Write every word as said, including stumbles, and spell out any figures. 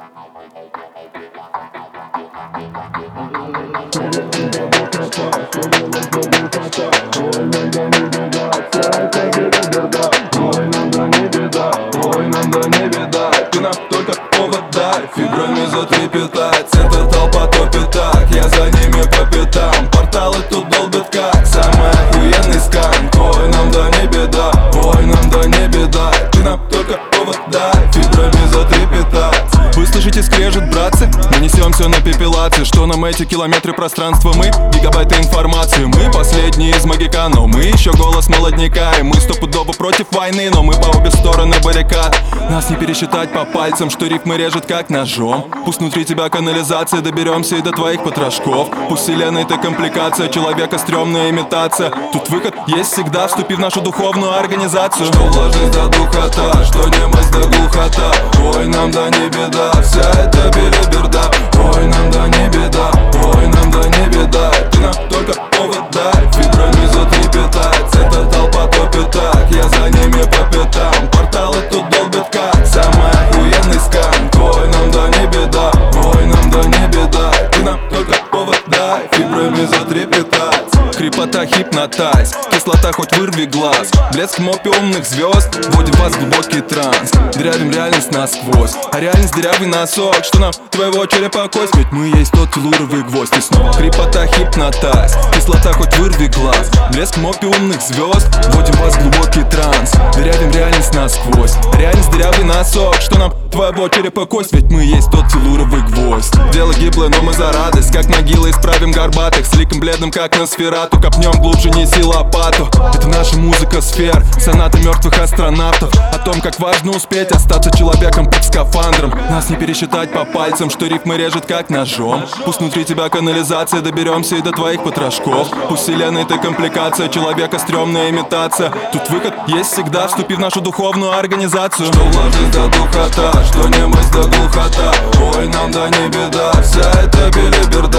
Ой, нам да не беда, ты нам только повод дай. Фибрами затрепетать, эта толпа топит так, я за ними по пятам. Порталы тут долбят как самый охуенный сканк. Ой, нам да не беда, ой, нам да не беда, ты нам только повод дай. Фибрами затрепетать. Вы слышите скрежет, братцы? Мы несемся на пепелации. Что нам эти километры пространства? Мы гигабайты информации. Мы последние из магикан, но мы еще голос молодняка. И мы стопудово против войны, но мы по обе стороны баррикад. Нас не пересчитать по пальцам, что рифмы режет как ножом. Пусть внутри тебя канализация, доберемся и до твоих потрошков. Пусть вселенная это компликация, человека стрёмная имитация. Тут выход есть всегда, вступи в нашу духовную организацию. Что влажность да духота, что немость да глухота. Ой, нам да не беда, вся эта белиберда. Ой, нам да не беда, ой, нам да не беда, ты нам только повод дай. Фибрами затрепетать, эта толпа топит так, я за ними по пятам. Порталы тут долбят как самый охуенный сканк. Ой, нам да не беда, ой, нам да не беда, ты нам только повод дай. Фибрами затрепетать. Хрипота, хипнотайз, кислота, хоть вырви глаз. Блеск мопи умных звезд, вводим вас в глубокий транс. Дырявим реальность насквозь, а реальность дырявый носок. Что нам твоего черепа кость? Ведь мы есть тот телуровый гвоздь. И снова хрипота, хипнотайз, кислота, хоть вырви глаз. Блеск мопи умных звезд, вводим вас в глубокий транс. Дырявим реальность насквозь, а реальность дырявый носок. Что нам твоего черепа кость? Ведь мы есть тот телуровый гвоздь. Дело гиблое, но мы за радость, как могилы исправим горбатых. С ликом бледным, как на сферату, копнем глубже, неси лопату. Это наша музыка сфер, соната мертвых астронавтов. О том, как важно успеть остаться человеком под скафандром. Нас не пересчитать по пальцам, что рифмы режет как ножом. Пусть внутри тебя канализация, доберемся и до твоих потрошков. Пусть вселенная это компликация, человека стрёмная имитация. Тут выход есть всегда, вступи в нашу духовную организацию. Что влажность да духота, что немость да глухота. Ой, нам да не беда, вся эта белиберда.